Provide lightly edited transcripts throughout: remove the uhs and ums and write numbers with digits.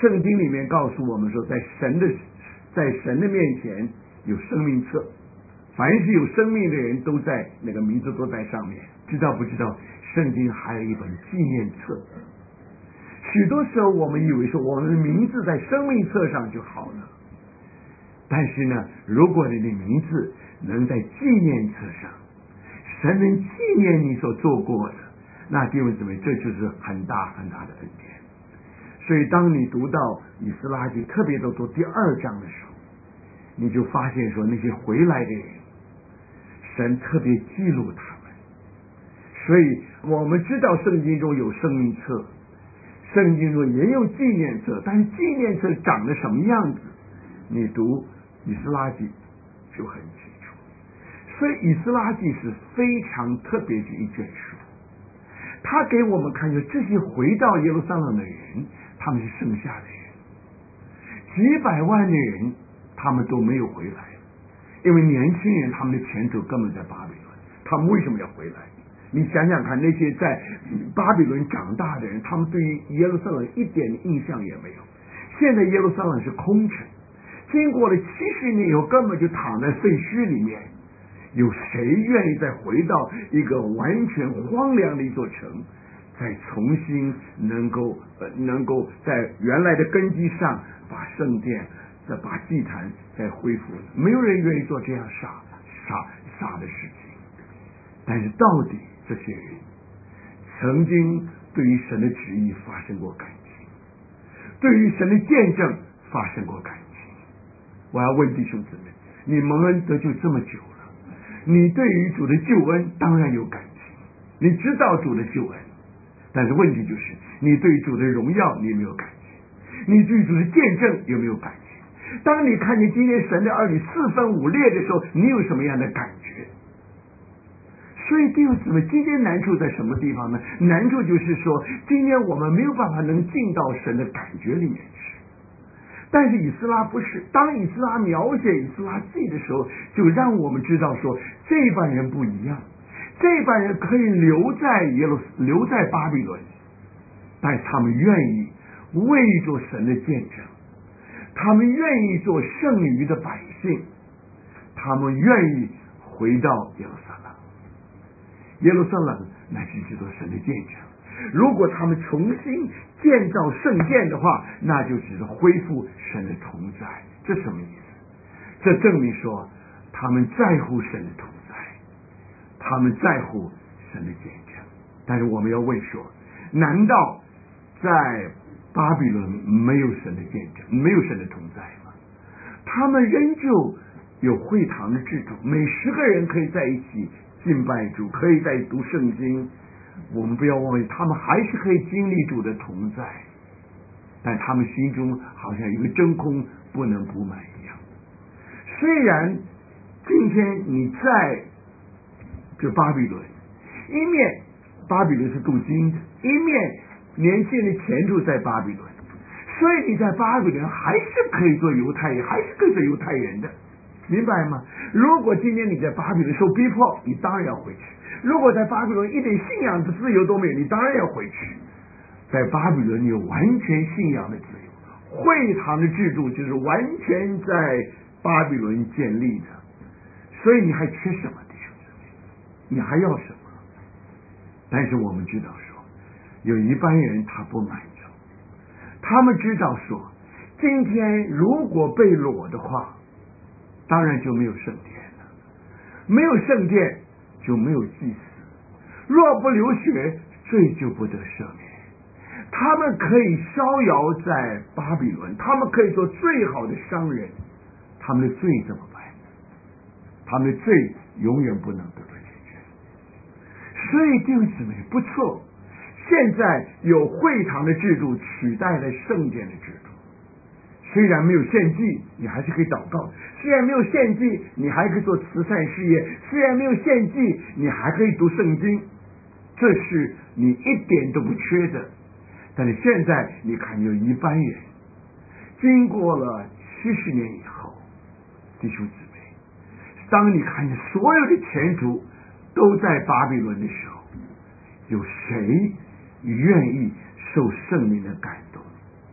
圣经里面告诉我们说，在神的面前有生命册，凡是有生命的人都在那个名字都在上面。知道不知道圣经还有一本纪念册？许多时候我们以为说我们的名字在生命册上就好了，但是呢，如果你的名字能在纪念册上，神能纪念你所做过的，那弟兄姊妹，这就是很大很大的恩典。所以当你读到以斯拉记，特别都读第2章的时候，你就发现说那些回来的人，神特别记录他们。所以我们知道圣经中有生命册，圣经中也有纪念册，但是纪念册长得什么样子，你读以斯拉记就很清楚。所以以斯拉记是非常特别的一卷书，他给我们看见这些回到耶路撒冷的人，他们是剩下的人，几百万的人他们都没有回来，因为年轻人他们的前途根本在巴比伦，他们为什么要回来？你想想看，那些在巴比伦长大的人，他们对于耶路撒冷一点印象也没有。现在耶路撒冷是空城，经过了70年以后，根本就躺在废墟里面。有谁愿意再回到一个完全荒凉的一座城，再重新能够在原来的根基上把圣殿、再把祭坛再恢复？没有人愿意做这样傻的事情。但是到底这些人曾经对于神的旨意发生过感情，对于神的见证发生过感情。我要问弟兄姊妹，你蒙恩得救这么久了，你对于主的救恩当然有感情，你知道主的救恩，但是问题就是你对主的荣耀你有没有感情，你对主的见证有没有感情？当你看见今天神的儿女4分5裂的时候，你有什么样的感觉？所以弟兄姊妹，今天难处在什么地方呢？难处就是说，今天我们没有办法能进到神的感觉里面去。但是以斯拉不是，当以斯拉描写以斯拉记的时候，就让我们知道说，这班人不一样，这班人可以留在巴比伦，但他们愿意为着神的见证，他们愿意做剩余的百姓，他们愿意回到耶路撒冷。耶路撒冷乃是制作神的见证，如果他们重新建造圣殿的话，那就只是恢复神的同在。这什么意思？这证明说他们在乎神的同在，他们在乎神的见证。但是我们要问说，难道在巴比伦没有神的见证，没有神的同在吗？他们仍旧有会堂的制度，每10个人可以在一起敬拜主，可以在读圣经。我们不要忘记，他们还是可以经历主的同在，但他们心中好像一个真空不能补满一样。虽然今天你在这巴比伦，一面巴比伦是镀金的，一面年轻人的前途在巴比伦，所以你在巴比伦还是可以做犹太人，还是可以做犹太人的，明白吗？如果今天你在巴比伦受逼迫，你当然要回去。如果在巴比伦一点信仰的自由都没有，你当然要回去。在巴比伦你有完全信仰的自由，会堂的制度就是完全在巴比伦建立的，所以你还缺什么弟兄姊妹？你还要什么？但是我们知道说，有一般人他不满足，他们知道说，今天如果被掳的话，当然就没有圣殿了，没有圣殿就没有祭司，若不流血，罪就不得赦免。他们可以逍遥在巴比伦，他们可以做最好的商人，他们的罪怎么办？他们的罪永远不能得到解决。所以弟兄姊妹，不错，现在有会堂的制度取代了圣殿的制度。虽然没有献祭，你还是可以祷告；虽然没有献祭，你还可以做慈善事业；虽然没有献祭，你还可以读圣经，这是你一点都不缺的。但是现在你看，有一般人经过了70年以后，弟兄姊妹，当你看见所有的前途都在巴比伦的时候，有谁愿意受圣灵的感动，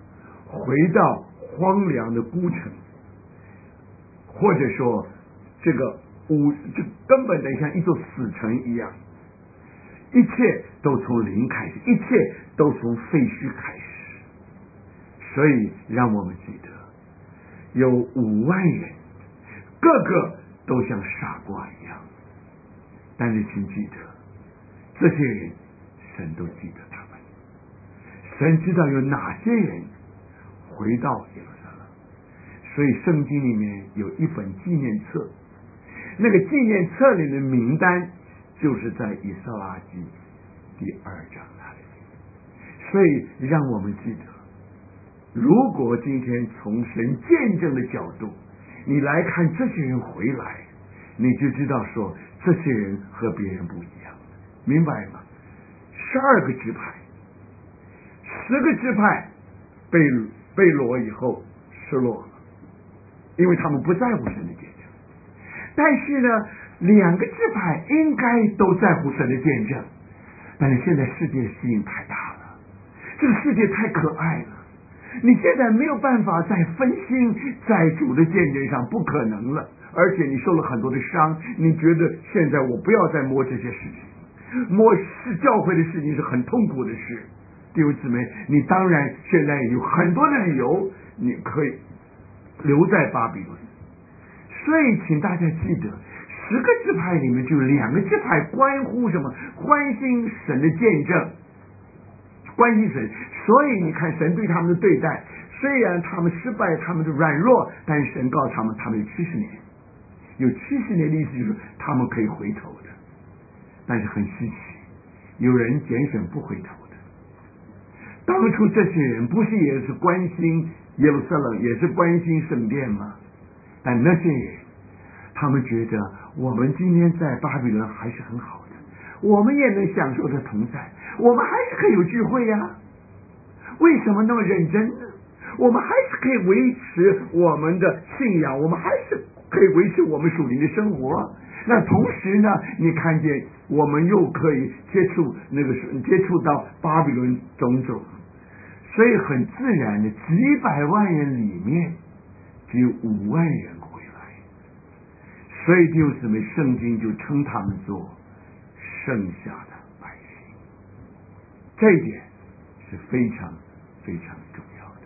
回到荒凉的孤城，或者说这根本的像一座死城一样，一切都从零开始，一切都从废墟开始。所以让我们记得，有5万人，个个都像傻瓜一样，但是请记得，这些人神都记得他们，神知道有哪些人回到耶路撒冷，所以圣经里面有一本纪念册，那个纪念册里的名单就是在以斯拉记第2章那里。所以让我们记得，如果今天从神见证的角度你来看这些人回来，你就知道说这些人和别人不一样，明白吗？12个支派，10个支派被掳以后失落了，因为他们不在乎神的见证。但是呢，2个支派应该都在乎神的见证，但是现在世界吸引太大了，这个世界太可爱了，你现在没有办法再分心在主的见证上，不可能了。而且你受了很多的伤，你觉得现在我不要再摸这些事情，摸是教会的事情是很痛苦的事。弟兄姊妹，你当然现在有很多的理由你可以留在巴比伦。所以请大家记得，10个支派里面就有2个支派关乎什么？关心神的见证，关心神。所以你看神对他们的对待，虽然他们失败，他们的软弱，但是神告诉他们，他们有70年，有70年的意思就是他们可以回头的。但是很稀奇，有人拣选不回头的。当初这些人不是也是关心耶路撒冷，也是关心圣殿吗？但那些人他们觉得我们今天在巴比伦还是很好的，我们也能享受着同在，我们还是可以有聚会呀，为什么那么认真呢？我们还是可以维持我们的信仰，我们还是可以维持我们属灵的生活。那同时呢，你看见我们又可以接触到巴比伦种种，所以很自然的，几百万人里面只有5万人回来。所以弟兄姊妹，圣经就称他们做剩下的百姓，这一点是非常非常重要的。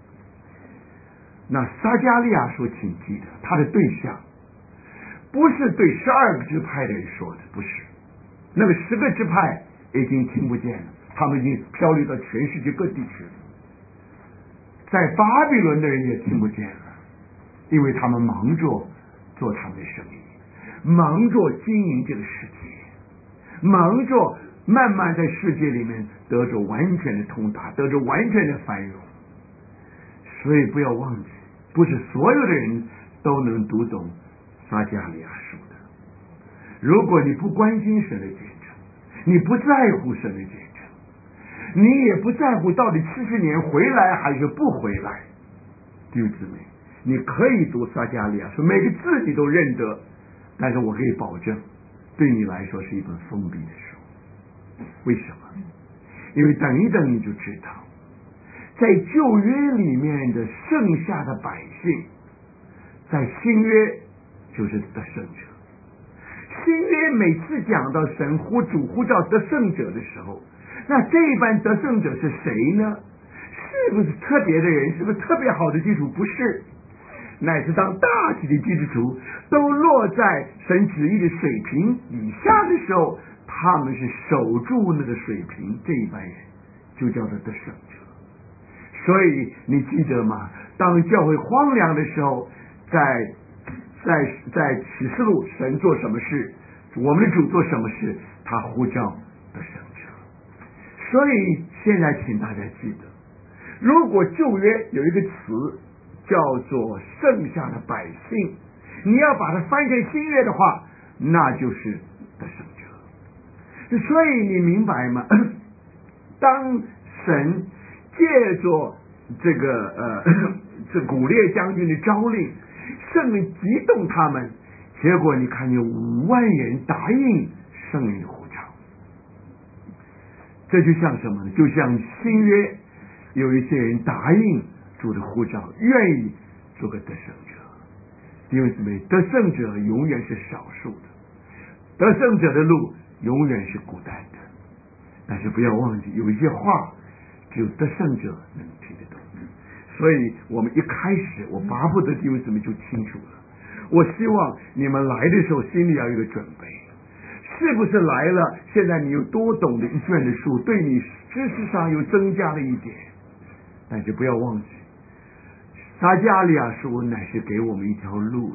那撒迦利亚说，请记得他的对象不是对12个支派的人说的，不是，那个10个支派已经听不见了，他们已经漂流到全世界各地去了。在巴比伦的人也听不见了，因为他们忙着做他们的生意，忙着经营这个世界，忙着慢慢在世界里面得着完全的通达，得着完全的繁荣。所以不要忘记，不是所有的人都能读懂撒迦利亚书的。如果你不关心神的见证，你不在乎神的见证，你也不在乎到底70年回来还是不回来，弟兄姊妹，你可以读撒迦利亚书，每个字你都认得，但是我可以保证对你来说是一本封闭的书。为什么？因为等一等你就知道，在旧约里面的剩下的百姓，在新约就是得胜者。新约每次讲到神主呼召得胜者的时候，那这一班得胜者是谁呢？是不是特别的人？是不是特别好的基础？不是，乃是当大体的基础都落在神旨意的水平以下的时候，他们是守住那个水平，这一班人就叫做得胜者。所以你记得吗？当教会荒凉的时候，在启示录，神做什么事，我们的主做什么事，他呼召得胜者。所以现在请大家记得，如果旧约有一个词叫做剩下的百姓，你要把它翻成新约的话，那就是得胜者。所以你明白吗？当神借着这古列将军的诏令，圣灵激动他们，结果你看见5万人答应圣灵的呼召。这就像什么呢？就像新约有一些人答应主的呼召，愿意做个得胜者。弟兄姊妹，得胜者永远是少数的，得胜者的路永远是孤单的。但是不要忘记，有一些话只有得胜者能听得懂。所以我们一开始，我巴不得弟兄姊妹就清楚了。我希望你们来的时候心里要有一个准备，是不是来了，现在你有多懂的一卷的书，对你知识上又增加了一点。但是不要忘记，撒迦利亚书乃是给我们一条路的。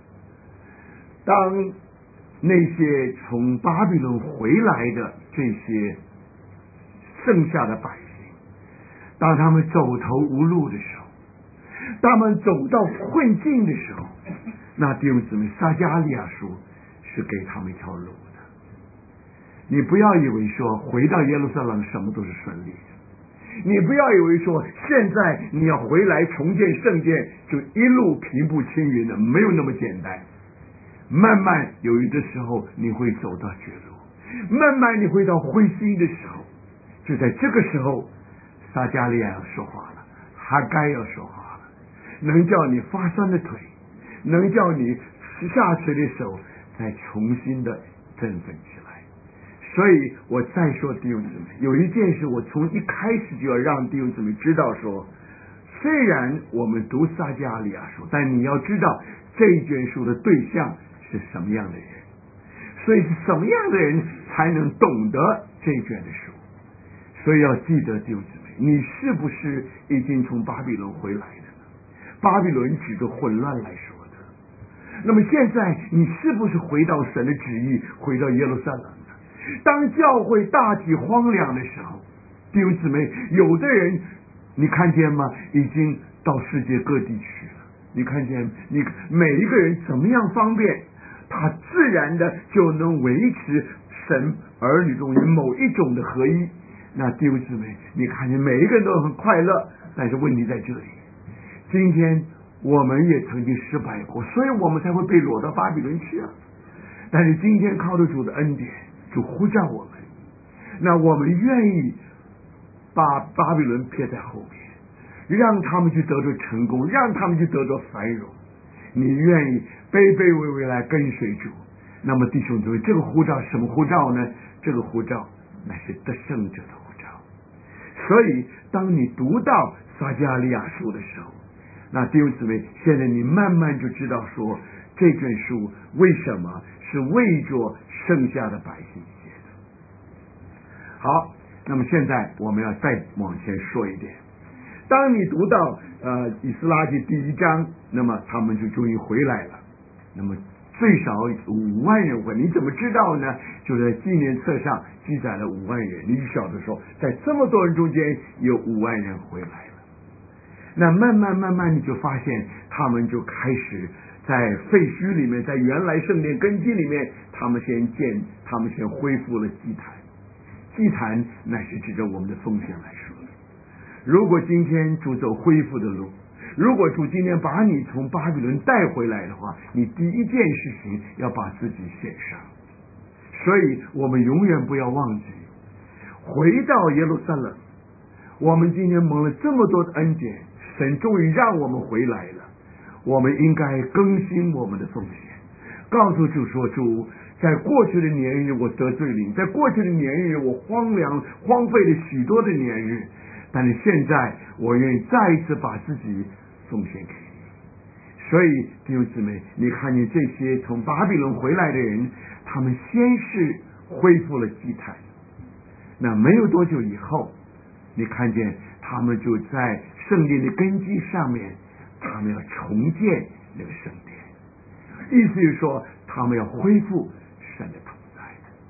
当那些从巴比伦回来的这些剩下的百姓，当他们走投无路的时候，当他们走到困境的时候，那弟兄姊妹，撒迦利亚书是给他们一条路的。你不要以为说回到耶路撒冷什么都是顺利的，你不要以为说现在你要回来重建圣殿就一路平步青云的，没有那么简单。慢慢有的时候你会走到绝路，慢慢你会到灰心的时候，就在这个时候，撒迦利亚要说话了，哈该要说话了，能叫你发酸的腿，能叫你下垂的手再重新的振奋起来。所以我再说弟兄姊妹，有一件事我从一开始就要让弟兄姊妹知道说，虽然我们读撒迦利亚书，但你要知道这一卷书的对象是什么样的人，所以是什么样的人才能懂得这一卷的书。所以要记得弟兄姊妹，你是不是已经从巴比伦回来的呢？巴比伦指着混乱来说的。那么现在你是不是回到神的旨意，回到耶路撒冷呢？当教会大体荒凉的时候，弟兄姊妹，有的人你看见吗？已经到世界各地去了。你看见你每一个人怎么样方便，他自然的就能维持神儿女中某一种的合一。那弟兄姊妹，你看见每一个人都很快乐，但是问题在这里，今天我们也曾经失败过，所以我们才会被掳到巴比伦去啊。但是今天靠着主的恩典，主呼召我们，那我们愿意把巴比伦撇在后面，让他们去得着成功，让他们去得着繁荣。你愿意卑卑微微来跟随主，那么弟兄姊妹，这个呼召什么呼召呢？这个呼召乃是得胜者的呼召。所以当你读到撒迦利亚书的时候，那弟兄姊妹，现在你慢慢就知道说，这卷书为什么是为着剩下的百姓写的。好，那么现在我们要再往前说一点。当你读到以斯拉记第1章，那么他们就终于回来了。那么最少5万人回来，你怎么知道呢？就在纪念册上记载了5万人。你晓得说，在这么多人中间有5万人回来了。那慢慢你就发现，他们就开始在废墟里面，在原来圣殿根基里面，他们先恢复了祭坛。祭坛乃是指着我们的奉献来说的。如果今天主走恢复的路，如果主今天把你从巴比伦带回来的话，你第一件事情要把自己献上。所以我们永远不要忘记，回到耶路撒冷，我们今天蒙了这么多的恩典，神终于让我们回来了，我们应该更新我们的奉献，告诉主说，主，在过去的年日我得罪你，在过去的年日我荒废了许多的年日，但是现在我愿意再一次把自己奉献给你。所以弟兄姊妹，你看见这些从巴比伦回来的人，他们先是恢复了祭坛，那没有多久以后，你看见他们就在圣殿的根基上面，他们要重建那个圣殿，意思是说他们要恢复神的同在。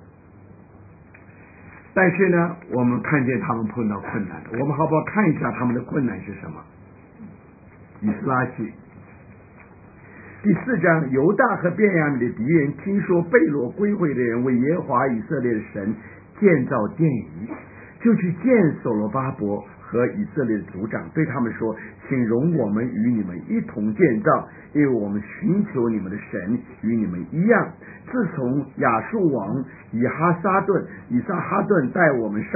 但是呢，我们看见他们碰到困难，我们好不好看一下他们的困难是什么？以斯拉记第4章，犹大和便雅悯的敌人听说被掳归回的人为耶和华以色列的神建造殿宇，就去见所罗巴伯和以色列的族长，对他们说，请容我们与你们一同建造，因为我们寻求你们的神与你们一样。自从亚述王以撒哈顿带我们上